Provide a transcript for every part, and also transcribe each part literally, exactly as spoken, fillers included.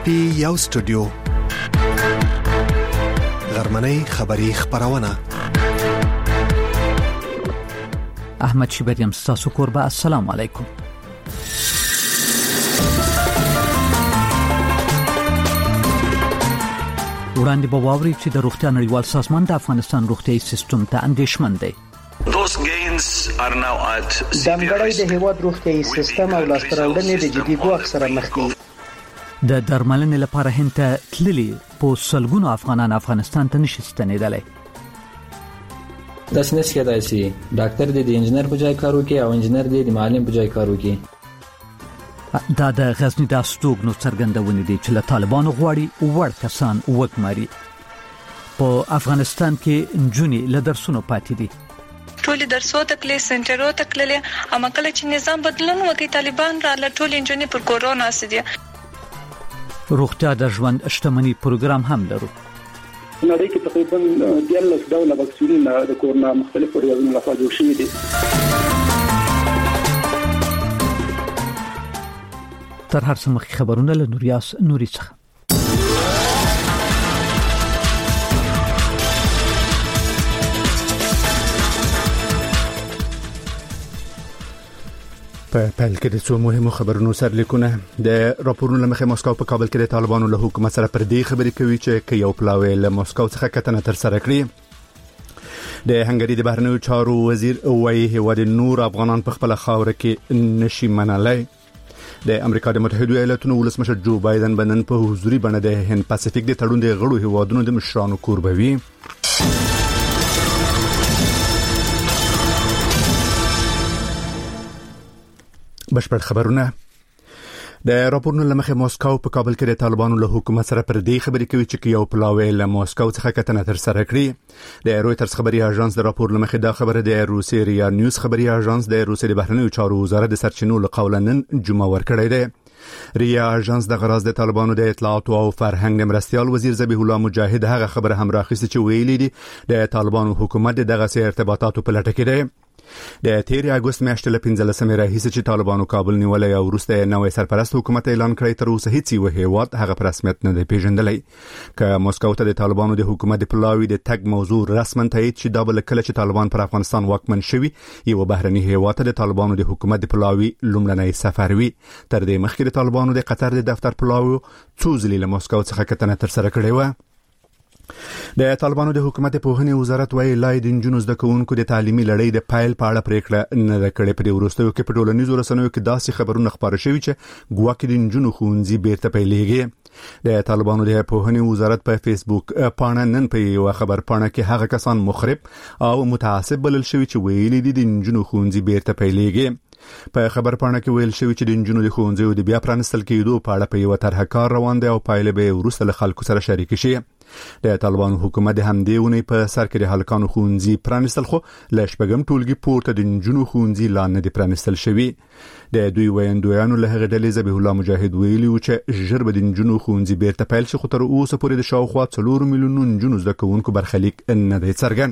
پی یو سټوډیو غرمنۍ خبری خبرونه احمد شیبریم ستاسو کوربه. السلام علیکم. وړاندې به واوري چې د روغتیا نړیوال سازمان د افغانستان روغتیايي سیستم ته اندېښمن دی. دمګړی د هیواد روغتیايي سیستم او لاسته د جدي ګواښ سره مخ دي. د درملنې لپاره هند ته تللي په سلګونو افغانان افغانستان ته نشي ستنېدلی. داسې نشي کېدای چې ډاکټر دې د انجنیر په ځای کار وکړي او انجنیر دې د معلم په ځای کار وکړي. دا د غزنی د استوګنو څرګندونه دي چې له طالبانو غواړي وړ کسان وګماري. په افغانستان کې نجونې له درسونو پاتې دي. ټول درسو تکلې سنټرو تکلې اما کله چې نظام بدلون وکړي طالبان را له ټول نجونې پر کورونا اسدي. روغتیا د ژوند شتمنۍ پروګرام هم لرو. نړۍ کې تقریبا دیارلس ډوله واکسینونه د کورونا مختلفو ډولونو لخوا جوړ شوي دي. تر هر څه مخکې خبرونه له نوریاس نوري څخه. په پیل کې د څو مهمو خبرونو سرلیکونه. د راپورونو لمخې مسکو په کابل کې د طالبانو له حکومت سره پر دې خبرې کوي چې کې یو پلاوی له مسکو څخه کتنه تر سره کړي. د هنګری د بهرنیو چارو وزیر وایي هیواد نور افغانان په خپل خاور کې نشي منلای. د امریکا د متحده ایالاتونو ولسمشر جو بایدن بنن په حضوري بڼه د هند پاسفیک د تړون د غړو هیوادونو د مشرانو کوربوي. بشپړ خبرونه. د راپورونو لمخې مسکو په کابل کې د طالبانو له حکومت سره پر دې خبرې کوي چې یو پلاوی له مسکو څخه کتنه تر سره کړي. د رويټرز خبري اژانس د راپور لمخې دا خبره د روسي ریا نیوز خبري اژانس د روسي د بهرنیو چارو وزارت د سرچینو له قوله نن جمعه ورکړی دی. ریا اژانس د غراز د طالبانو د اطلاعات او فرهنګ د مرستيال وزیر ذبیح الله مجاهد هغه خبره هم راخیسته چې ویلي دي د طالبانو حکومت دغه سي ارتباطاتو په لټه کې دی. د تیر اگست میاشتې له پنځلسمې راهیسې چې طالبانو کابل نیولې او وروسته نوې سرپرست حکومت اعلان کړی تر اوسه هیڅ یو هیواد هغه په رسمیت نه دی پیژندلی. که مسکو ته د طالبانو د حکومت د پلاوی د تګ موضوع رسماً تایید شي دا بل کله چې طالبان پر افغانستان واکمن شوي یو بهرنی هیواد ته د طالبانو د حکومت د پلاوی لومړنی سفر وي. تر دې مخکې د طالبانو د قطر د دفتر پلاوی څو ځلې له مسکو څخه کتنه تر سره کړې و. د طالبانو د حکومت په هني وزارت وایي لای د جنونو د کوونکو د تعلیمي لړۍ د پایل په اړه پریکړه نه کړې. په وروستیو کې په ټولنیزو رسنیو کې داسې خبرونه خبره شوي چې ګواکې د جنونو خونځي بیرته پیلېږي. د طالبانو د هني وزارت په فیسبوک پاڼه نن په یو خبر پاڼه کې هغه کسان مخرب او متعصب بلل شوي چې ویلي دي د جنونو خونځي بیرته پیلېږي. په خبر پاڼه کې ویل شوی چې د جنونو د خونځو د بیا پرانستل کېدو په اړه په یو طرحه کار روان دی او پایله به وروسته له خلکو سره شریک شي. د طالبانو حکومت د همدې ونې په سر کې د هلکانو خونځي پرانستل خو له شپږم ټولګي پورته د جنونو خونځي لا نه دي پرانستل شوی. د دوی ویندویانو له هغه ډلې ذبیح الله مجاهد ویلي چې ژر به د جنونو خونځي بیرته پیل شي خو تر اوسه پورې د شاوخوا څلور میلیونو جنونو زده کوونکو برخلیک نه دی څرګند.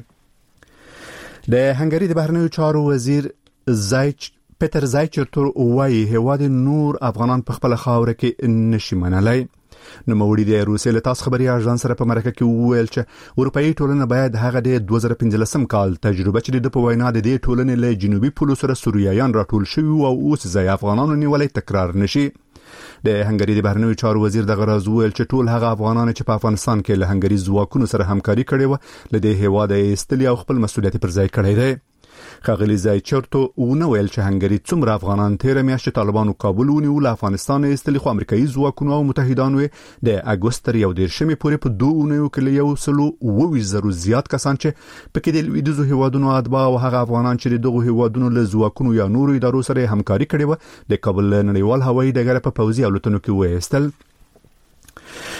د هنګری د بهرنیو چارو وزیر زایچ پټر زایچرتور وایي هیواد نور افغانان په خپل خاور کې نشي منلای. نو موړي د روسي له تاسو خبري اژانس سره په مرکه کې وویل چې اروپאי ټولنه باید هغه د دوه زره پنځلسم کال تجربه چې د په وینا د دې ټولنې له جنوبي پولو سره سوریایان راټول شوی او اوس ځای افغانانو نیولې تکرار نشي. د هنګری د بهرنیو چارو وزیر د غراز ویل چې ټول هغه افغانان چې په افغانستان کې له هنګری ځواکونو سره همکاري کړې و له دې هیواده ایستلی او خپل مسولیت پر ځای کړی دی. خغلی زایچرتو ونه ویل چې هنګری څومره افغانان تیر میاشت طالبانو کابل ونیول افغانستان ایستلی خو امریکایي ځواکونو او متحدانو د اگست تر یو دیرشمې پورې په دوه اونیو کې یو سلو اووه زره زیات کسان چې پکې د لویدیزو هیوادونو اتباع او هغه افغانان چې دغه هیوادونو له ځواکونو یا نورو ادارو سره همکاري کړې و د کابل نړیوال هوایي ډګر په پوځي الوتنو کې وایستل.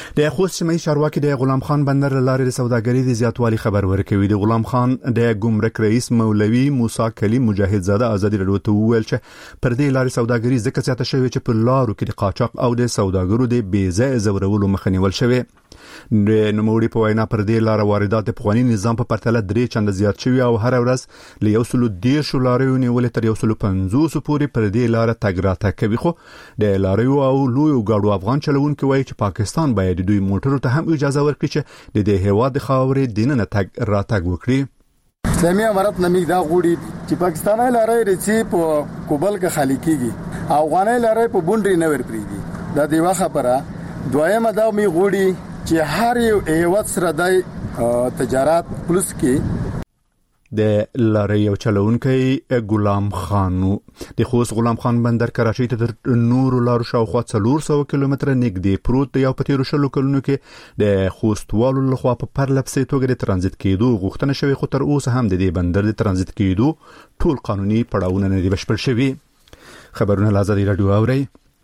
د خوست سیمې چارواکي د غلام خان بندر لارې د سوداګرۍ د زیاتوالي خبر ورکوي. د غلام خان د ګمرک رئیس مولوي موسی کلیم مجاهد زاده ازادي راډیو ته وویل چې پر دې لارې سوداګري ځکه زیاته شوې چې په لارو کې د قاچاق او د سوداګرو د بې ځای زورولو مخه نیول شوې. د نوموړي په وینا پر دې لار واردات د پخواني نظام په پرتله درې چنده زیات شوي او هر ورځ له یو سلو دیرش لاریو نیولې تر یو سلو پنځوس پورې پر دې لار تګ راتګ کوي. خو د لاریو او لویو ګاډو افغان چلوونکي وایي چې پاکستان باید دوی موټرو ته هم اجازه ورکړي چې د دې هیواد د خاورې دینه تګ راتګ وکړي. اسلامي امارت نمک دا غوړي چې پاکستاني لارې رچی په کوبل کې خالی کیږي، افغاني لارې په بونډري نه ورپریږي. دا دیوه خبره. دویمه دا می غوړي چې هر یو هیواد سره د تجارت پلس کې د لارې یو چلوونکی غلام خانو. د خوست غلام خان بندر کراچۍ ته تر نورو لارو شاوخوا څلور سوه کیلومتره نږدې پروت دی او په تیرو شلو کلونو کې د خوستوالو لخوا په پرلپسې توګه د ترانزیت کېدو غوښتنه شوې، خو تر اوسه هم د دې بندر د ترانزیت کېدو ټول قانوني پړاوونه نه دي بشپړ شوي. خبرونه له ازادي راډیو اورئ.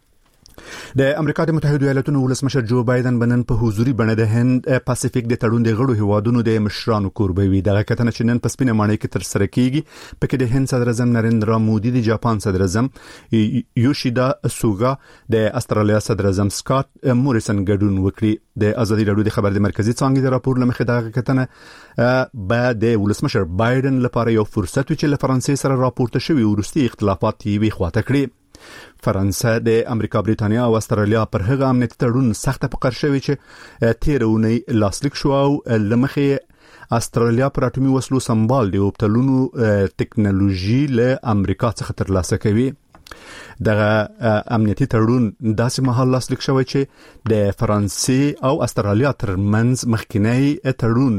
د امریکا د متحده ایالاتونو ولسمشر جو بایدن بنن په حضوري بڼه د هند پاسفیک د تړون د غړو هیوادونو د مشرانو کوربوي. دغه کتنه چې نن په سپینه ماڼۍ کې تر سره کیږي پکې د هند صدر اعظم نریندرا مودي، د جاپان صدر اعظم یوشیدا سوګا، د استرالیا صدر اعظم سکاٹ موریسن ګډون وکړي. د ازادي راډیو د خبر د مرکزی څانګې د راپور لمخې دغه کتنه بعد د ولسمشر بایدن لپاره یو فرصت و چې له فرانسې سره راپورته شوی ورستي اختلافات یې وی خواته کړی. فرانسه د امریکا، بریتانیا او استرالیا پر هغه امنیتي تړون سخت فقر شوی چې تیرونی لاسلیک شو او لمخې استرالیا پر اټومي وسلو سمبال دی او تلونو ټکنالوژي له امریکا څخه ترلاسه کوي. دغه امنیتي تړون داسې مهال لاسلیک شوی چې د فرانسې او استرالیا ترمنځ مخکینی تړون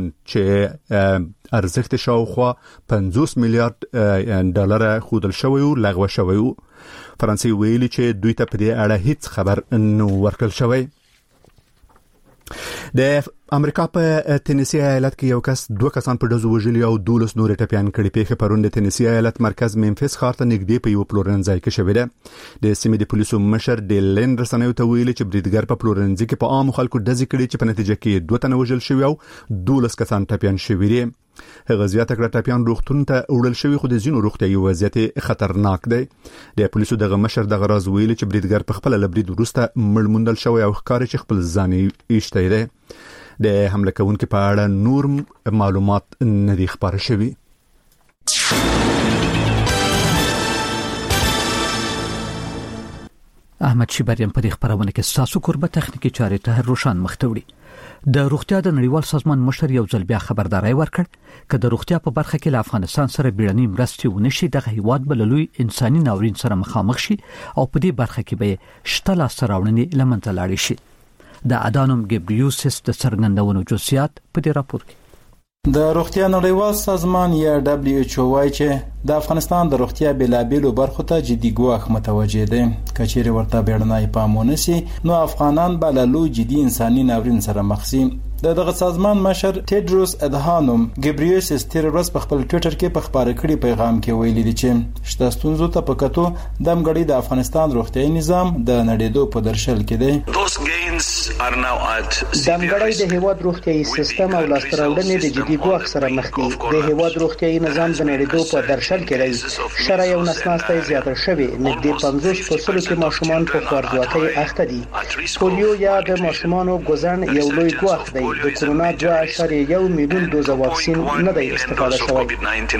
چې ارزښت شاوخوا پنځوس میلیارډ ډالر خودل شوی او لغوه شوی. فرانسې ویلي چې دوی ته په دې اړه هیڅ خبر نه ورکړل شوی. د امریکا په تینیسی ایالت کې یو کس دوه کسان په ډزو وژلي او دولس نور ټپيان کړي. پیښه پرون د تینیسی ایالت مرکز ممفیس ښار ته نږدې په یو پلورنځای کې شوې ده. د سیمې د پولیسو مشر ډیلن رسنیو ته ویلي چې بریدګر په پلورنځي کې په عام خلکو ډزې کړي چې په نتیجه کې دوه تنه وژل شوي او دولس کسان ټپيان شوي دي. هغه زیاته کړه ټپيان روغتون ته وړل شوی، خو د ځینو روغتیايي وضعیت خطرناک دی. د پولیسو دغه مشر دغه راز ویلي چې بریدګر په خپل لبرید وروسته مړ موندل شوی او ښکاري چې خپل ځان یې ایشته دی. د حمله کوونکو په اړه نور معلومات نه دي خبر شوي. احمد شیبریان په دې خبرونه کې ساسو قربه تخنیکی چارې ته روشن مختوړي. د روغتیا د نړیوال سازمان مشر یو ځل بیا خبرداري ورکړ چې د روغتیا په برخه کې له افغانستان سره بیړني مرستې ونشي، دغه هیواد بللوي انساني ناورین سره مخامخ شي او په دې برخه کې به شته لاسته راوړنې لمنځه لاړې شي. د ادانوم ګبریوسس د څرګندونو جزئیات په دې راپور کې. د روغتیا نړیوال سازمان یا دبليو ایچ او وايي چې د افغانستان د روغتیا بلابلو برخو ته جدي ګواښ متوجه دي. کچېره ورته بیړنۍ پامونه سي نو افغانان به له لوی جدي انساني ناورین سره مخ شي. دغه سازمان مشر ټیډروس ادهانوم ګبریوسس تیر ورځ په خپل ټوئیټر کې په خبري کړي پیغام کې ویلي دي چې شته ستونزو ته په کتو د امګړي د افغانستان روغتیاي نظام د نړیدو په درشل کې دی. د امګړي د هیواد روغتیاي سیستم او لاستراوړنې د جدي ګواښ سره مخ دي. د هیواد روغتیاي نظام د نړیدو په درشل کې دی. شرع یو نسناسته زیاته شوی، نږدې پنځوس فاصله کې ماشومان په خوارځواکۍ اخته دي. پولیو یا د ماشومانو ګوزن یو لوی ګواښ دی. د کرونا دوه اعشاریه یو میلیون دوزه واکسین نه دی استفاده شوی.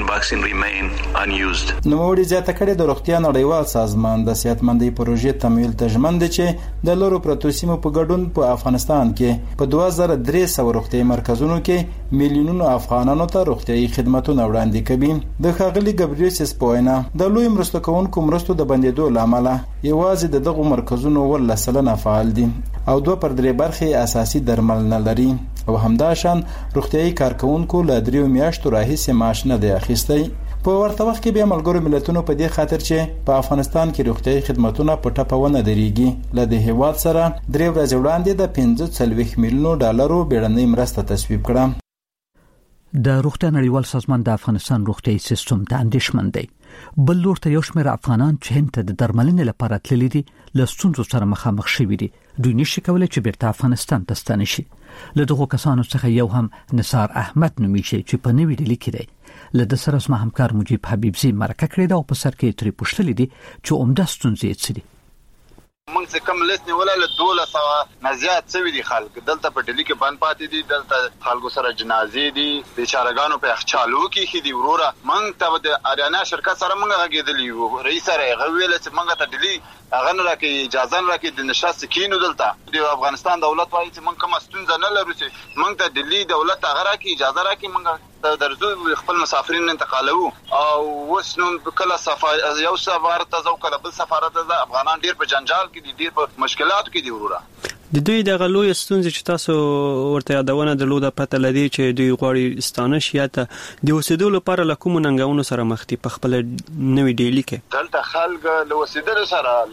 نو وړي زیاته کړي د روغتیا نړیوال سازمان د صحتمندۍ پروژې تمویل ته ژمن دي چې د لورو پروتوسیمو په ګډون په افغانستان کې په دوه زره درې سوه روغتیايي مرکزونو کې میلیونونو افغانانو ته روغتیايي خدماتونه وړاندې کوي. د ښاغلي ګبریوسس په وینا د لوی مرستو کوونکو مرستو د بندیدو لامل یوازې د دغه مرکزونو ول سلنه فعال دي او دوه پر درې برخې اساسي درمل نه لري او همداشان روغتیايي کارکونکو له دریو میاشتو راهیسې معاش نه دی اخیستی. په ورته وخت کې بیا ملګرو ملتونو په دې خاطر چې په افغانستان کې روغتیايي خدماتونه په ټپه ونه درېږي له دې هیواد سره درې ورځې وړاندې د پنځه څلوېښت میلیونو ډالرو بیړنۍ مرسته تصویب کړه. د روغتیا نړیوال سازمان د افغانستان روغتیايي سیستم ته اندېښمن دی بل لور ته یو شمېر افغانان چې هند ته د درملنې لپاره تللي دي له ستونزو سره مخامخ شوي دي. دوی نشي کولی چې بیرته افغانستان ته ستانه شي. له دغو کسانو څخه یو هم نثار احمد نومیږي چې په نوې ډیلي کې دی. له د سره زما همکار مجيب حبیبزي مرکه کړې ده او په سر کې ترې پوښتلې دي چې عمده ستونزې یې څه دي. موږ څه کم لیست نیوله له دولس سوه نه زیات څوي دي خلک دلته په ډیلي کې بند پاتې دي. دلته خلکو سره جنازې دي، بیچارهګانو په یخچالو کې خې دي. وروره موږ ته د اریانا شرکت سره موږ غږېدلي وو، رئیس سره یې هغه ویل چې موږ ته ډیلي هغه نه راکوي، اجازه نه راکوي د نشست کینو. دلته د افغانستان دولت وایي چې موږ کومه ستونزه نه لرو، چې موږ ته ډیلي دولت هغه راکوي، اجازه راکوي موږ درځو خپل مسافرین انتقالوو. او اوس نو کله سفر یو سفارت ته ځو کله بل سفارت ته. افغانان ډیر په جنجال کې دي، ډیر په مشکلاتو کې دي. وروره د دوی د غلوی ستونزې چې تاسو ورته یادونه درلوده پته لدی چې دوی غواړي ستانه شي ته د اوسېدو لپاره له کوم ننګونو سره مخ دي په خپل نوې ډیلي کې؟ دلته خلک له اوسېدلو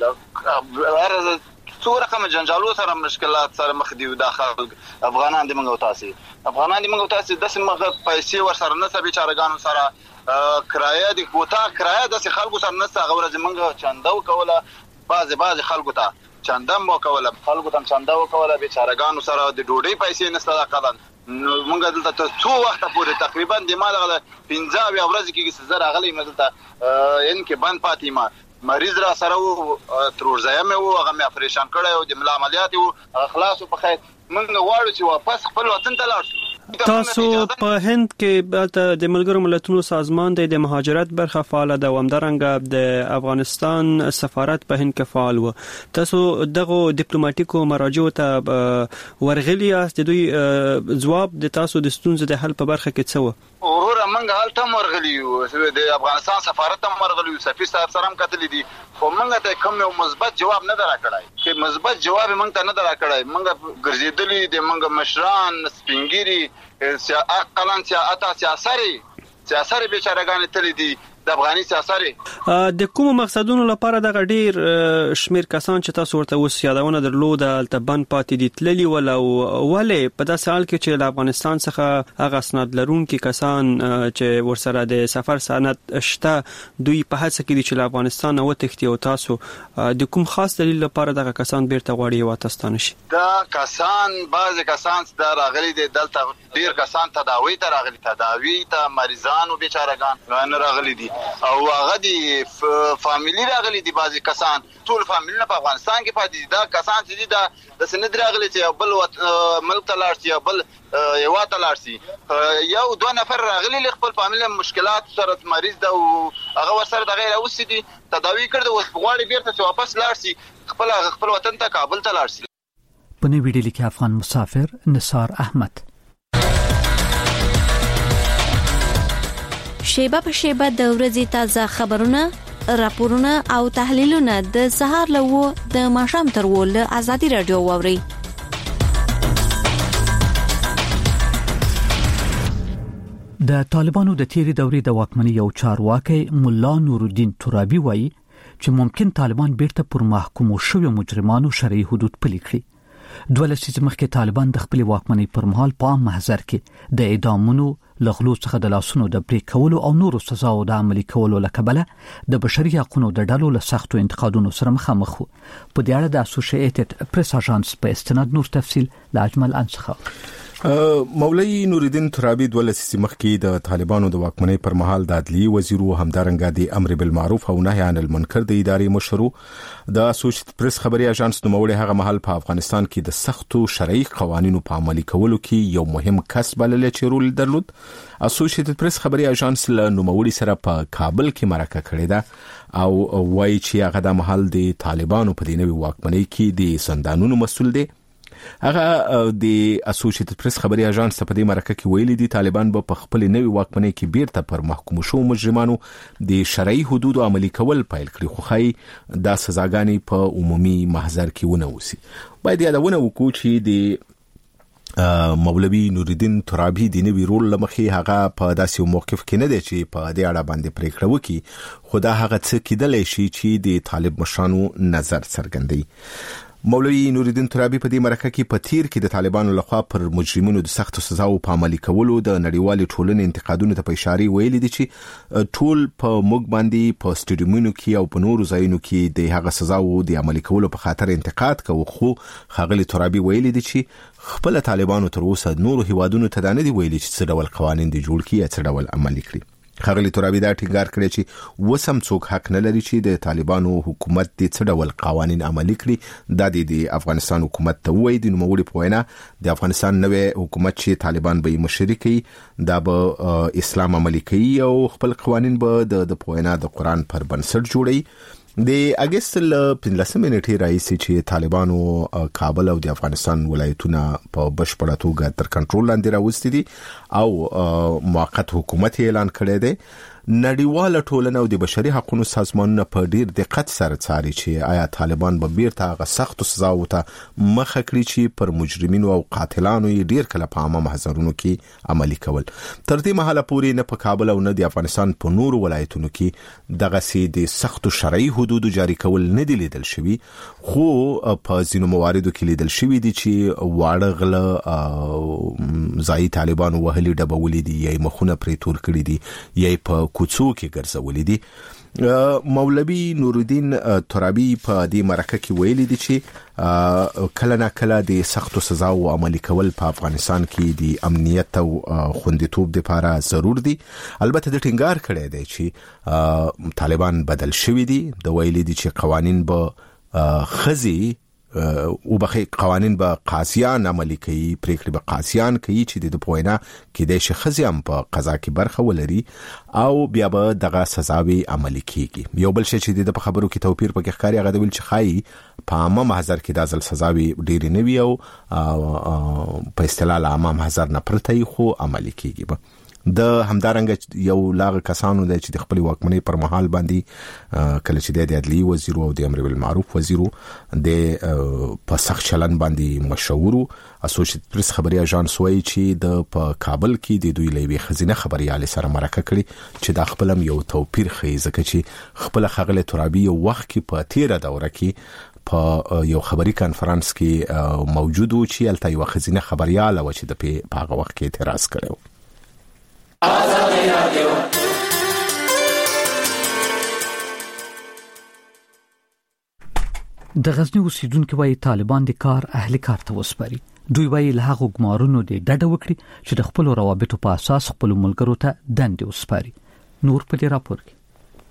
سره هر څو رقم جنجالو سره مشکلات سره مخ دي. د خلک افغانان دي موږ او تاسو افغانان دي موږ او تاسو د سیمه پیسې ور سره نه سبي چارګانو سره کرایه دي کوتا کرایه د خلکو سره نه څنګه ورځ موږ چاندو کوله. بعض بعض خلکو ته چندم وکوله، خلکو ته چنده وکوله، بیچارهګانو سره د ډوډۍ پیسې نشته. دا قدم نو موږ دلته څو وخت پورې تقریبا د ما دغه پنځه ورځې کې زر اغلی مزلته ان کې بند پاتې. ما مریض را سره وو، تروزایم وو، هغه مې اپریشن کړی او د ملا عملیات وو، خلاص په خیر. موږ غواړو چې واپس خپل وطن ته لاړ شو. تاسو په هند کې د ملګرو ملتونو سازمان د مهاجرت برخه فعال ده او همدارنګه د افغانستان سفارت په هند کې فعال و. تاسو دغه ډیپلوماټیکو مراجعو ته ورغلي یاست، د دوی ځواب د تاسو د ستونزې د حل په برخه کې څه و؟ وروره موږ هلته ورغلي یو، د افغانستان سفارت هم ورغلي یو، سفیر صاحب سره هم کتلې دي، خو موږ ته کوم یو مثبت جواب نه دراکړای. چې مثبت جواب موږ ته نه دراکړای. موږ ګرځېدلي د موږ مشران سپینګيري اقلان سیاست سیاسري سیاسري بیچارهګان تللی دي د افغاني سیاسري. د کوم مقصدونو لپاره د غډیر شمیر کسان چې تاسو ورته اوس یادونه درلوده التبان پاتې دي تللی ولا ولې په داسې حال کې چې د افغانستان څخه هغه اسناد لرونکي کسان چې ورسره د سفر سند شته دوی په هڅه کې دي چې له افغانستان وتښتي او تاسو د کوم خاص دلیل لپاره دغه کسان بیرته غواړي واتستانه شي؟ دا کسان بعض کسان د راغلي دي دلته ډیر کسان تداوی ته راغلي، تداوی ته مریضانو بیچارهګان نه راغلي دي او هغه دي فامیلی راغلي دي. بعضی کسان ټول فامیلی نه په افغانستان کې پاتې دي. دا کسان چې دي دا د سند راغلي چې بل ملک ته لاړ شي، بل یو ته لاړ شي. یو دوه نفر راغلي له خپل فامیلی مشکلات سره مریض ده او هغه ورسره د غیر اوسې دي تداوی کړي او غواړي بیرته چې واپس لاړ شي خپل خپل وطن ته کابل ته لاړ شي. په نوې ډیلي کې افغان مسافر نثار احمد. شیبه په شیبه د ورځې تازه خبرونه، راپورونه او تحلیلونه د سهار له و د ماښام تر و له ازادي رادیو واوري. د طالبانو د تیری دورې د واکمنۍ یو چارواکي مولا نورالدین ترابي وایي چې ممکن طالبان بیرته پر محکومو شویو مجرمانو شرعي حدود پلي کړي. دوه لسیزې مخکې طالبان د خپل واکمنۍ پر مهال په عام محضر کې د اعدامونو، لغلو څخه د لاسونو د پرې کولو او نورو سزاو د عملي کولو له کبله د بشري حقوقو د ډلو له سختو انتقادونو سره مخامخ وو. په دې اړه د اسوسییټډ پریس اژانس په استناد نور تفصیل له اجمل انڅخه. مولوی نورالدین ترابي د ولسی مخکې د طالبانو د واکمنۍ پر مهال د عدلي وزیر او همدارنګه د امر بالمعروف او نهي عن المنکر د ادارې مشر د اسوسییټډ پریس خبري اژانس نوموړي هغه مهال په افغانستان کې د سختو شرعي قوانینو په عملي کولو کې یو مهم کسب بلل چې رول درلود. اسوسییټډ پریس خبري اژانس له نوموړي سره په کابل کې مرکه کړې ده او وایي چې هغه د مهال د طالبانو په دینوي واکمنۍ کې د زندانونو مسؤل دي. هغه د اسوسییټډ پریس خبري اژانس په دې مرکه کې ویلي دي طالبان به په خپل نوي واکمنۍ کې بیرته پر محکوم شو مجرمانو د شرعي حدود عملي کول پیل کړي، خو خای د سزاګانې په عمومي محضر کې ونه وسی. باید یادونه وکړو چې د مولوی نورالدین ترابي د نوي رول لمخې هغه په داسې موقف کې نه دی چې په دې اړه باندې پریکړه وکړي، خو دا هغه څه کېدلی شي چې د طالب مشرانو نظر څرګندوي. مولوی نوردین ترابی په دې مرکه کې په تیر کې د طالبانو لخوا پر مجرمینو د سخت سزاو په عملي کولو د نړیوالې ټولنې انتقادونو ته په اشاره ویلي دي چې ټول په موږ باندې په سټډیومونو کې او په نورو ځایونو کې د هغه سزاو د عملي کولو په خاطر انتقاد کوي، خو ښاغلي ترابی ویلي دي چې خپل طالبانو تر اوسه نورو هیوادونو ته نه دي ویلي چې څه ډول قوانین دي جوړ کړي یا څه ډول عملي کړي. ښاغلي ترابی دا ټینګار کړی چې وسم څوک حق نه لري چې د طالبانو حکومت د څه ډول قوانین عملي کړي. دا د افغانستان حکومت ته وایي د نوموړي په وینا د افغانستان نوې حکومت چې طالبان به مشري کوي دا به اسلام عملي کوي او خپل قوانین به د پوینا د قرآن پر بنسټ جوړي. د اگست ل پنځلسمې نیټې راځي چې طالبانو کابل او د افغانستان ولایتونه په بشپړه توګه تر کنټرول لاندې راوستي دي او موقت حکومت اعلان کړی دی. نړیواله ټولنه او د بشري حقوقو سازمانونه په ډیر دقت سره څاري چې آیا طالبان به بیرته هغه سخت سزاو ته مخه کړي چې پر مجرمینو او قاتلانو یې ډیر کله په عامه محضرونو کې عملي کول. تر دې مهاله پورې نه په کابل او نه د افغانستان په نورو ولایتونو کې دغه سي د سخت شرعي حدودو جاری کول نه دي لیدل شوی، خو په ځینو مواردو کې لیدل شوی دي چې واړه غله ځای طالبان وهلي ډبولې دي یا مخونه پرې تور کړی دي یا په کوڅو کې ګرځولې دي. مولوی نوردین ترابی په دې مرکه کې ویلي دي چې کله نه کله د سختو سزاو عملي کول په افغانستان کې د امنیت او خوندیتوب لپاره ضرور دي. البته د ټینګار کړی دی چې طالبان بدل شوی دي، د ویلي دي چې قوانین به خزي او بخې قوانین به قاضیان عملي کوي، پریکړې به قاضیان کوي چې د پوینا کې د شخصي هم په قضا کې برخه ولري او بیا به دغه سزاوي عملي کیږي. یو بل شی چې د خبرو کې توپیر پکې ښکاري هغه د ویل چې خای په عامه محضر کې د ځل سزاوي ډېری نه وي او په اصطلاح عامه محضر نه پرته خو عملي کیږي. د همدارنګ یو لاغ کسانو د چې د خپل واکمنۍ پر مهال باندې کله چې د عدلیې وزیر او د امر بالمعروف وزیر د په سخت چلن باندې مشهور اسوسییټ پریس خبري اژانس وایي چې د په کابل کې د دوی لوی خزینه خبريال سره مرکه کړي چې د خپلم یو توپیر خي ځکه چې خپل خغله ترابي وخت کې په تیره دوره کې په یو خبري کانفرنس کې موجود و چې الته یو خزینه خبريال و چې د په هغه وخت کې اعتراض کړو. د غزنی اوسیدونکو وايي طالبان د کار اهل کار ته وسپاري. دوی وايي له هغه ګمارونو د ډډه وکړي چې د خپل روابطو په اساس خپل ملګرو ته دندې وسپاري. نور په دې راپور کې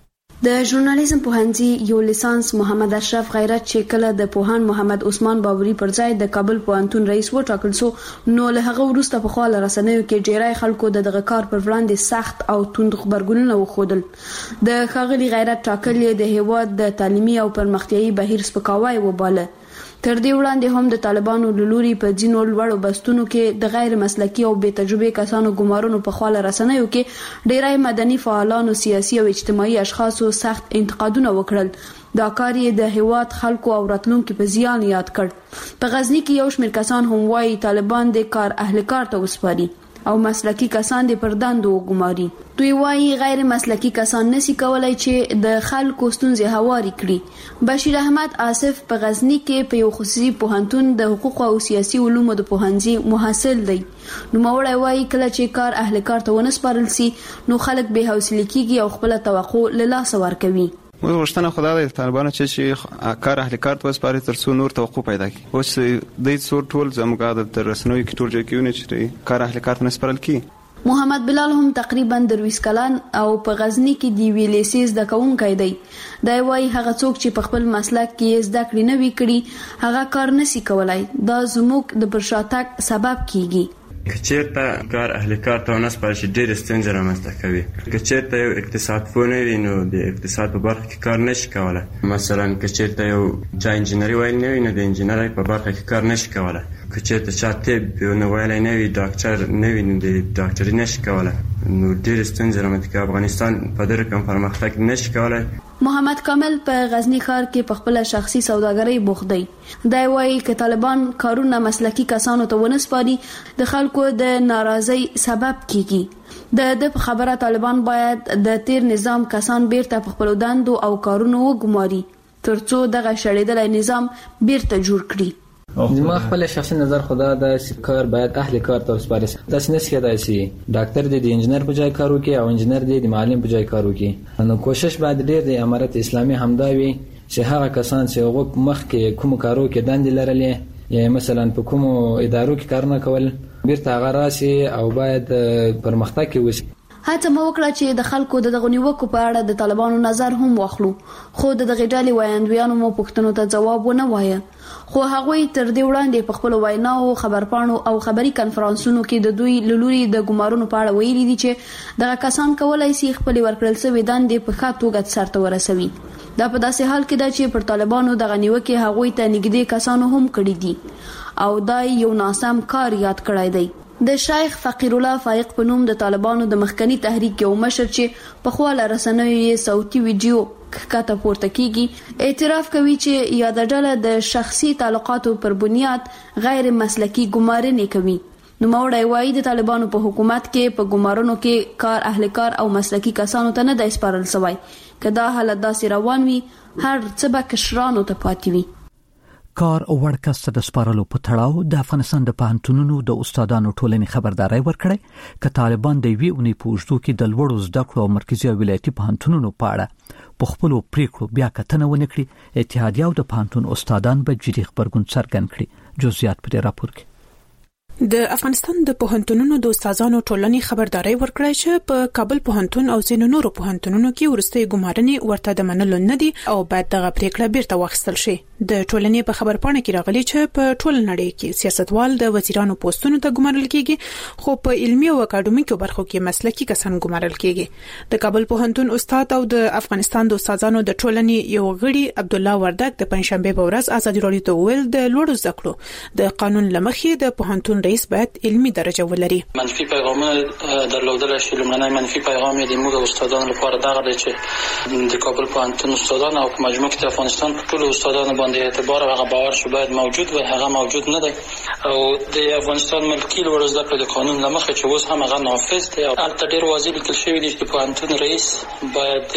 د ژورنالیزم پوهنځي یو لیسانس محمد اشرف غیرت چې کله د پوهان محمد عثمان باوري پر ځای د کابل پوهنتون رئیس وټاکل شو، نو له هغه وروسته په خواله رسنیو کې ډیری خلکو د دغه کار پر وړاندې سخت او توند خبرګونونه وښودل. د ښاغلي غیرت ټاکل یې د هیواد د تعلیمي او پرمختیایي بهیر سپکاوی وباله. تر دې وړاندې هم د طالبانو لوري په ځینو لوړو بستونو کې د غیر مسلکي او بې تجربه کسانو ګمارونو په خواله رسنیو کې ډیری مدني فعالانو، سیاسي او اجتماعي اشخاصو سخت انتقادونه وکړل. دا کار یې د هیواد خلکو او راتلونکو په زیان یاد کړ. په غزنی کې یو شمېر کسان هم وایي طالبان د کار اهل کار ته وسپاري او مسلکي کسان د پرداندو ګماري. دوی وایي غیر مسلکي کسان نشي کولای چې د خلکو ستونزې هواري کړي. بشیر احمد آصف په غزنی کې په یو خصوصي پوهنتون د حقوق او سیاسي علومو د پوهنځي محصل دی. نو مورای وایي کله چې کار اهل کار ته ونسپارل سي نو خلک به حوصله کیږي او خپل توقع له لاسه ورکوي. موږ غوښتنه خو دا ده طالبانو چې چې کار اهل کار ته وسپاري تر څو نور توقع پیدا کړي. اوس د څو ټول زموږ د رسنیو کې ټول ځای کې ونه چې کار اهل کار ته نسپارل کیږي. محمد بلال هم تقریبا درویس کلان او په غزنی کې دی ویلیسیز د کوونکی دی. دا وایي هغه څوک چې په خپل مسلک کې زده کړې نه وی کړي هغه کار نشي کولای. دا زموږ د پرشاتک سبب کیږي. کچېرته کار اهل کار ته ونسپارل شي ډېر ستونزې رامنځته کوي. کچېرته یو اقتصاد پوه نه وي نو د اقتصاد په برخه کې کار نشي کولی. مثلا کچېرته یو چا انجینري ویل نه وي نو د انجینرۍ په برخه کې کار نشي کولی. کچېرته چا طب نه ویلی نه وي ډاکټر نه وي نو د ډاکټري نشي کولی. نو ډېرې ستونزې رامنځته کوي. افغانستان په دې رقم پرمختګ نشي کولی. محمد کامل په غزنی ښار کې په خپل شخصي سوداګرۍ بوخت دی. دا وایي چې طالبان کارونه مسلکي کسانو ته ونسپاري د خلکو د ناراضي سبب کیږي. د د خبره طالبان باید د تیر نظام کسان بیرته په خپل دندو او کارونو وګماري. ترڅو دغه شړېدلای نظام بیرته جوړ کړي. زما خپل شخصي نظر خدا د کار باید اهل کار ته وسپارل شي. تاسو نه سکیدای شي ډاکټر د انجنیر په ځای کار وکړي او انجنیر د معلم په ځای کار وکړي. نو کوشش باید ډېر د امارت اسلامي همداوي چې هغه کسان چې هغه مخ کې کوم کارو کې دندې لرلې یا مثلا په کوم ادارو کې کار نه کول بیرته هغه راشي او باید پرمختګ وکړي. هڅه مو وکړه چې د خلکو د دغه نیوکو په اړه د طالبانو نظر هم واخلو، خو د دغه ډلې وایندویانو مو پوښتنو ته ځواب ونه وایه. خو هغوی تر دې وړاندې په خپل ویناو، خبرپاڼو او خبري کانفرنسونو کې د دوی لوري د ګمارونو په اړه ویلي دي چې دغه کسان کولای شي خپل ورکړل شوی دندې په ښه توګه سرته ورسوي. دا په داسې حال کې ده چې پر طالبانو دغه نیوکې هغوی ته نږدې کسانو هم کړي دي او دا یو ناسم کار یاد کړی دی. د شیخ فقیر الله فائق په نوم د طالبانو د مخکنی تحریک یو مشر چې په خواله رسنیو یې صوتي ویډیو کته پورته کیږي اعتراف کوي چې یاد ډله د شخصي تعلقاتو پر بنیاد غیر مسلکی ګمارنې کوي. نو موړی وایي د طالبانو په حکومت کې په ګمارونو کې کار اهل کار او مسلکی کسانو ته نه د سپارل شوی. که دا حالت داسې روان وي هر څه به کشرانو ته پاتې وي. کار او ورکسته د سپارلو په تړاو د افغانستان د پوهنتونونو د استادانو ټولنې خبرداري ورکړې چې طالبان د وی اونۍ په وجدو کې د لوړو زده کړو او مرکزي او ولایتي پوهنتونونو په اړه په خپل پریکړو بیا کتنه ونه کړي. اتحادیه او د پوهنتون استادان به جدي خبرګون څرګند کړي. جزئیات په راپور کې. د افغانستان د پوهنتونونو د استادانو ټولنې خبرداري ورکړه چې په کابل پوهنتون او ځینو نورو پوهنتونونو کې ورستي ګمارنې ورته د منلو نه دي او باید دغه پریکړه بیرته واخیستل شي. د ټولنې په خبرپاڼه کې راغلي چې په ټول نړۍ کې سیاستوال د وزیرانو پوسټونو ته ګمارل کیږي خو په علمي او اکاډمیکو برخو کې مسلکي کسان ګمارل کیږي. د کابل پوهنتون استاد او د افغانستان د استادانو د ټولنې یو غړي عبد الله وردک د پنځشنبه په ورځ ازادي راډیو ته ویل د لوړو زده کړو د قانون لمخې د پوهنتون رئیس باید علمي درجه ولري. منفي پیغامونه درلودل شي. لمنای منفي پیغام د موږ استادانو لپاره دغه دی چې د کابل پوهنتون استادانو او مجموعه د افغانستان په ټول استادانو باندې اعتبار او باور شو باید موجود وي. هغه موجود نه دی او د افغانستان ملکي لوړ زده کړو د قانون لمخې چې اوس هم هغه نافذ دی او البته ډیر واضح لیکل شوی دی چې پوهنتون رئیس باید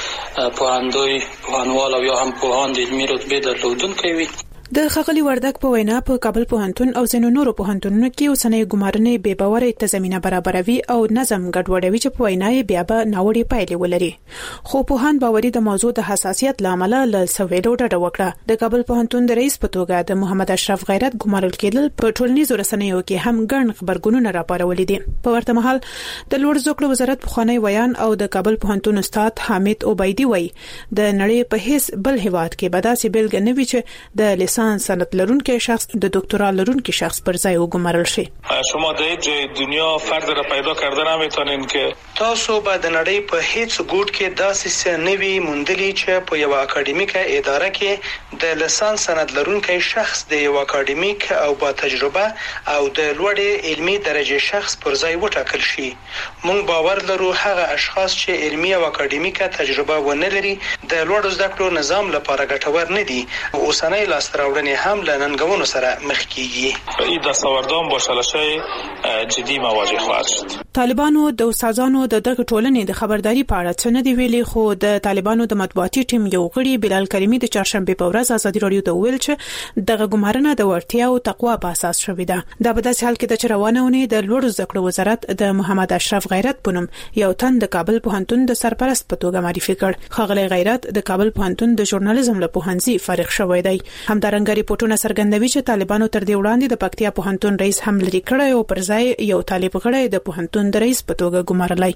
پوهاندوی پوهنوال او یا هم پوهاند علمي رتبه درلودونکی وي. د خغلی وردک په وینا په کابل پوهنتون او ځینو نورو پوهنتونونو کې اوسنۍ ګمارنې بې باورۍ ته زمينه برابروي او نظم ګډوډوي چې په وینا یې بیا به ناوړي پایلې ولري. خو پوهان باوري د موضوع د حساسیت لامل له سویلو ډډه وکړه. د کابل پوهنتون د رئیس په توګه د محمد اشرف غیرت ګمارل کېدل په ټولنیزو رسنیو کې هم ګڼ خبرګونونه راپارولې دي. په ورته مهال د لوړ زده کړو وزارت پخوانی ویان او د کابل پوهنتون استاد حامد عبیدی وایي د نړۍ په هیڅ بل هیواد کې بداسي بیلګه نه وي چې د سند لرونکي شخص د دکترا لرونکي شخص پر ځای وګمارل شي. شما در هیچ جای دنیا فرد را پیدا کرده نمیتونین که تاسو به د نړۍ په هیڅ ګوټ کې داسې څه نه وي موندلي چې په یو اکاډمیکه اداره کې د لیسانس سند لرونکي شخص د یو اکاډمیک او با تجربه او د لوړې علمي درجه شخص پر ځای وټاکل شي. موږ باور لرو هغه اشخاص چې علمي او اکاډمیکه تجربه ونه لري د لوړ زده کړو نظام لپاره ګټور نه دي. اوسنۍ لاستهراوړنې هم له ننګونو سره مخ کیږي. این دستاوردان با چالش‌های جدی مواجه خواهد شد. طالبانو د استادانو د دغه ټولنې د خبرداري په اړه څه نه دی ویلي خو د طالبانو د مطبوعاتي ټیم یو غړي بلال کریمي د چهارشنبه په ورځ ازادي راډیو ته ویل چې دغه ګمارنه د ورتیا او تقوا په اساس شوې ده. دا په داسې حال کې د چروانونې د لوړ زده کړو وزارت د محمد اشرف غیرت پونم یو تن د کابل پوهنتون د سرپرست په توګه معرفي کړ. خغلی غیرت د کابل پوهنتون د ژورنالیزم له پوهنځي فارغ شوی دی. همدارنګه ریپورتونه څرګندوي چې طالبانو تر دې وړاندې د پکتیا پوهنتون رئیس هم لري کړی او پر ځای یو طالب غړی د پوهنتون د رئیس په توګه ګمارلای.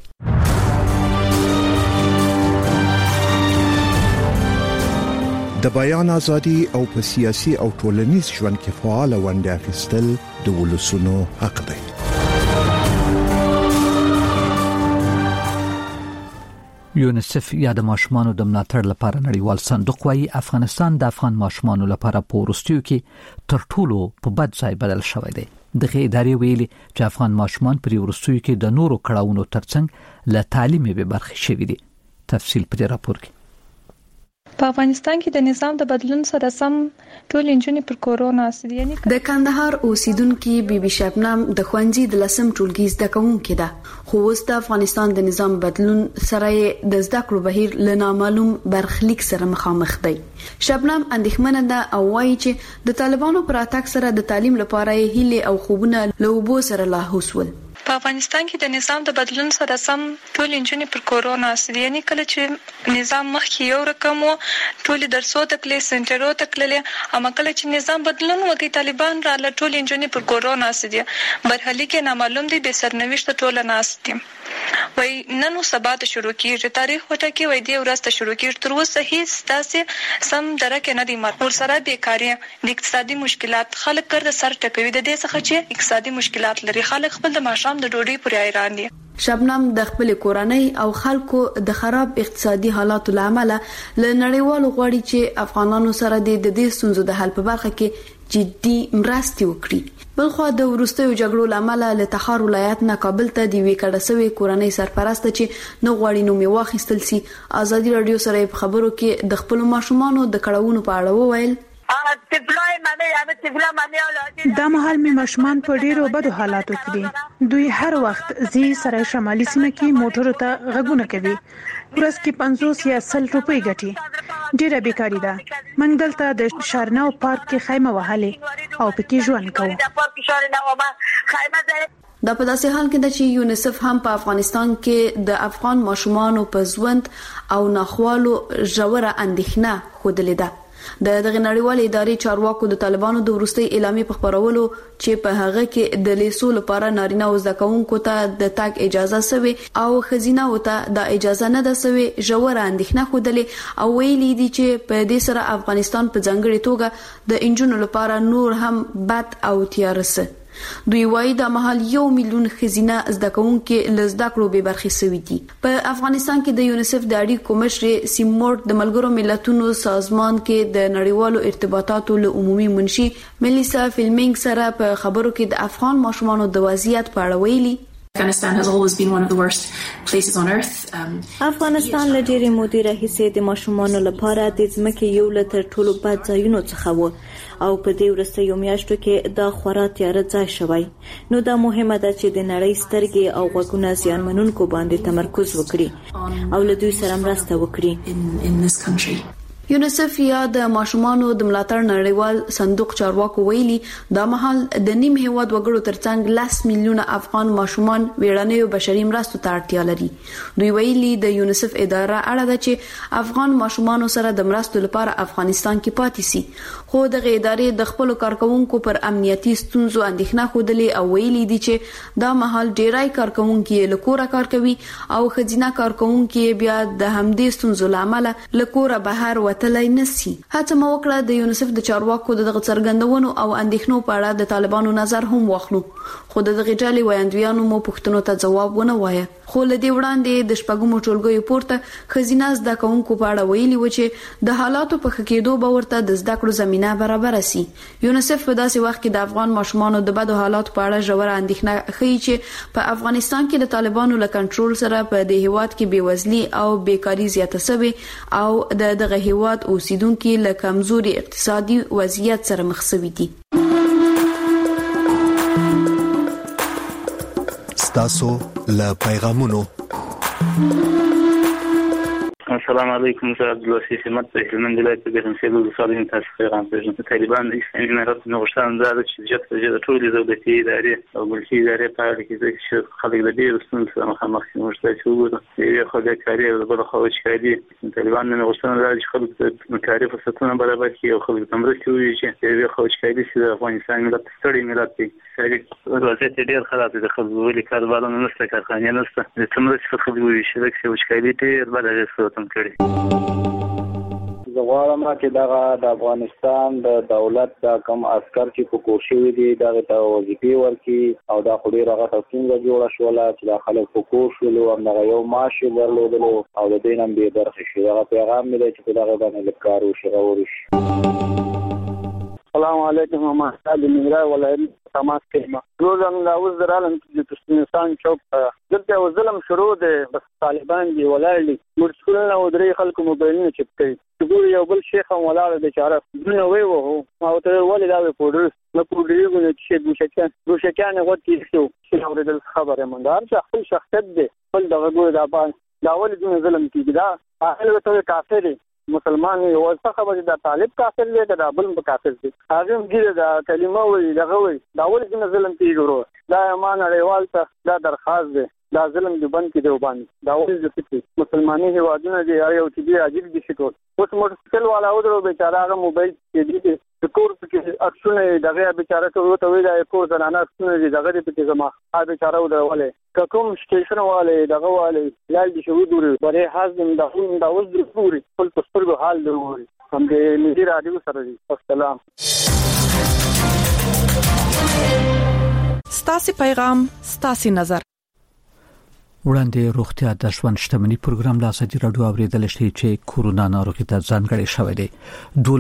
د بیان ازادي او په سیاسي او ټولنیز ژوند کې فعال ونډه اخیستل د ولسونو حق دی. یونیسف یا د ماشومانو د ملاتړ لپاره نړیوال صندوق وايي افغانستان د افغان ماشومانو لپاره په وروستیو کې تر ټولو په بد ځای بدل شوی دی. دغه ادارې ویلي چې افغان ماشومان پر وروستیو کې د نورو کړهونو ترڅنګ له تعلیم به برخه شوي دي. تفصیل په راپور کې. په افغانستان کې د نظام د بدلون سره سم ټول انجونې پر کورونا اسدي یعنی د کندهار اوسیدونکو بیبي شبنم د خوندې د لسم ټولګي زده کوونکې ده خو اوس د افغانستان د نظام بدلون سره د زده کړو بهیر له نامعلوم برخلیک سره مخامخ دی. شبنم اندېښمنه ده او وایي چې د طالبانو پر اتاک سره د تعلیم لپاره هیله او خوبونه له وبو سره لاهوس ول. په افغانستان کې د نظام د بدلون سره سم ټول انجونې پر کورونا اسدي یعنی کله چې نظام مخکې یو رقم وو ټول درسو تکلې سنټرو تکلې اما کله چې نظام بدلون وکي طالبان را ل ټول انجونې پر کورونا اسدي برحالي کې نامعلوم دي به سرنوشت ټول نه اسدي وای نن سبا ته شروع کیږي تاریخ وټه کې وای دی ورسته شروع کیږي تر اوسه هیڅ تاسو سم درکه نه دی مر ور سره بیکاری د اقتصادي مشکلات خلک کړه سر ټکوي د دې څخه چې اقتصادي مشکلات لري خلک خپل د ماشام د ډوډۍ پر ایران دي. شبنم د خپل کورنۍ او خلکو د خراب اقتصادي حالاتو لامل له نړیوالو غواړي چې افغانانو سره د دې ستونزو د حل په برخه کې جدي مرستې وکړي. بلخو د ورستیو جګړو لامل له تخار ولایت نه کابل ته د وکړسوي کورنۍ سرپرست چې نو غواړي نو می واخیستل سي ازادي رادیو سره په خبرو کې د خپل ماشومانو د کړهونو په اړه وویل. دا مهال می ماشومان په ډیرو بدو حالاتو کې دي. دوی هر وخت زی سره شمالي سیمه کې موټر ته غږونه کوي. ورځ کې پنځوس یا سل روپۍ ګټي. ډیره بیکاری ده. موږ دلته د شارناو پارک کې خیمه وهلې او پکې ژوند کوو. دا په داسې حال کې ده چې یونیسف هم په افغانستان کې د افغان ماشومانو په ژوند او ناخوالو ژوره اندېښنه خوده ده. د دغه نړیوالې ادارې چارواکو د طالبانو د ورستۍ اعلامیې په خبرولو چې په هغه کې د لیسو لپاره نارینه او زکونکو ته د تاګ اجازه سوي او خزینه وته د اجازه نه ده سوي ژوره اندېښنه خوده او ویلي دي چې په دې سره افغانستان په ځنګړې توګه د انجونو لپاره نور هم بد او تیارسه. دوی وایي د محل یو میلیون خزینه زده کوونکو لزده کړو به برخې سوي دي. په افغانستان کې د یونیسف د اړیکو مشر سیمورټ د ملګرو ملتونو سازمان کې د نړیوالو ارتباطاتو له عمومي منشي ملیسا فیلمینګ سره په خبرو کې د افغان ماشومانو د وضعیت په اړه ویلي. Afghanistan has always been one of the worst places on earth. Um, افغانستان له ډېرې مودې راهیسې د ماشومانو لپاره د ځمکې یو له تر ټولو بد ځایونو څخه و او په دې وروستیو میاشتو کې دا خورا تیاره ځای شوی. نو دا مهمه ده چې د نړۍ سترګې او غوږونه زیانمنونکو باندې تمرکز وکړي او له دوی سره مرسته وکړي. in, in this country. یونیسف یا د ماشومانو د ملاتړ نړیوال صندوق چارواکو ویلي دا مهال د نیم هیواد وګړو ترڅنګ لاس میلیونه افغان ماشومان ویړنیو بشري مرستو ته اړتیا لري. دوی ویلي د یونیسف اداره اړه ده چې افغان ماشومانو سره د مرستو لپاره افغانستان کې پاتې سي خو د ادارې د خپل کارکونکو پر امنیتي ستونزو اندېښنه خوده او ویلي دي چې دا مهال ډیرای کارکونکو له کوره کار کوي او خزینه کارکونکو بیا د همدې ستونزو لامل له کوره بهر تلای نسی. هڅه مو وکړه د یونیسف د چارواکو دغه څرګندونو او اندېښنو په اړه د طالبانو نظر هم واخلو خو دغه ډلې وایندویانو مو پوښتنو ته ځواب ونه وایه. خو له دې وړاندې د شپږمو ټولګیو پورته خزینه زده کوونکو په اړه ویلي و چې د حالاتو په ښه کېدو به ورته د زده کړو زمينه برابر سي. یونیسف په داسې وخت کې د افغان ماشومانو د بدو حالاتو په اړه ژوره اندېښنه ښيي چې په افغانستان کې د طالبانو له کنټرول سره په دې هیواد کې بیوزلي او بیکاری زیاته شوې او د دغه هیواد اوسیدونکو له کمزوري اقتصادي وضعیت سره مخ شوي دي. ستاسو له پیغامونو. السلام علیکم زه عبدالوسی سمت په هلمند ولایت کې د سیلو د سالین تاسو پیغام پېژنم. طالبان د اسلامي امارت نو غوښتنه ده چې جت د ټولې دولتي ادارې او ملکي ادارې په اړه کې چې خلک د دې ستونزو سره مخامخ شي ورته چې وګوري یو خدای کاری او بل خو چې طالبان نو غوښتنه ده چې خلک د کاری فرصتونه برابر کړي او خلک د مرستې وي چې یو خو چې د افغانستان ملت ستړي ملت دی وضعیت ډېر خراب دی. خلک ولې کاروبارونه نشته کارخانې نشته د څومره چې خلک وي چې د وچکالي ډېر بد اغېز کړي. زه غواړم چې دغه د افغانستان د دولت د کم عسكر چې په کوشش دي دغه ته وظیفې ورکړي او دا خو ډېر هغه څنګه جوړه شوله چې د خلک په کوشش ولو هغه یو معاش درلودلو او د دې نن به برخه شي. دا پیغام مې دی چې په دغه باندې لکارو شي غوړي. السلام علیکم. ما د ننګرهار ولایت تماس کوي روزم دا اوس درالم چې ترکمنستان چوک دلته ظلم شروع دی بس طالبان دی ولاړ دي مرسلونه او درې خلکو موبایلونه چپ کوي ګور یو بل شیخ هم ولاړ بیچاره دنه وی وو او ته ولې دا پودر نو پودرونه چې ګوشکان ګوشکان غوتی شو چې اوریدل خبره مونږ چې خپل شخصیت دی خپل دغه ګور دا باندې دا ولې دونه ظلم کیږي دا اهل ته کافر دی مسلمان یو څه خبره دا طالب کافر دی دا بل کافر دی هغه ګیره دا کلمه وی دغه وی دا ولې دونه ظلم کیږي دا ایمان اړیوال ته دا درخواست دی دا ظلم دی بند کې دی وبانی دا ولې د فکر مسلمانۍ هوادونه دی یو چې دی عجیب دي شي ټول اوس موټرسایکل والا ودرو بیچاره هغه موبایل کې دی د کور کې اکشنه دغه بیچاره ته وته وی دا کور زنانه اکشنه دی دغه دې په زما هغه بیچاره ودرولې کوم سټیشن والے دغه والے لال دي شو دوری بره حاضر دا دا اوس د پوری خپل پسترګو حال دی هم دې نږدې راډیو سره دی السلام ستاسو پیغام ستاسو نظر وړاندې روغتیا د ژوند شتمنۍ پروګرام لا ازادي راډیو اوریدل شي چې کورونا ناروغي ته ځانګړی شوی دی